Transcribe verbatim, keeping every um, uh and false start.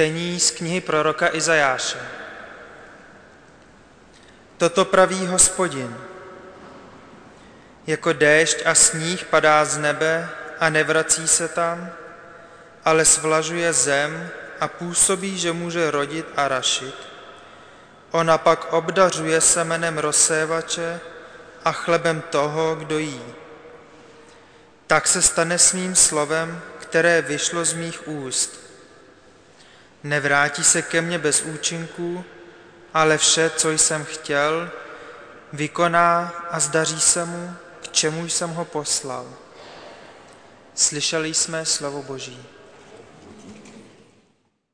Čtení z knihy proroka Izajáše. Toto praví Hospodin. Jako déšť a sníh padá z nebe a nevrací se tam, ale svlažuje zem a působí, že může rodit a rašit. Ona pak obdařuje semenem rozsévače a chlebem toho, kdo jí. Tak se stane s mým slovem, které vyšlo z mých úst. Nevrátí se ke mně bez účinků, ale vše, co jsem chtěl, vykoná a zdaří se mu, k čemu jsem ho poslal. Slyšeli jsme slovo Boží.